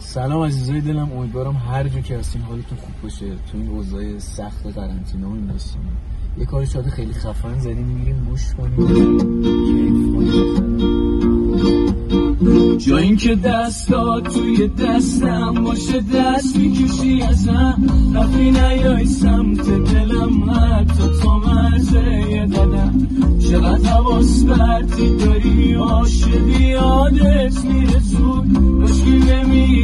سلام عزیزای دلم، امیدوارم هر جا که هستین حالتون خوب باشه. تو این اوضاع سخت قرنطینه و این داستانا یه کار شاید خیلی خفن زدیم، میریم گوش کنیم کیف کنیم. جا این که دستا توی دستم باشه دست میکشی ازم، رفتی نیای سمت دلم حتی تا مرزه یه قدم. چقدر حواس برتی داری عاشقی یادت میره زود، مشکل نمیگی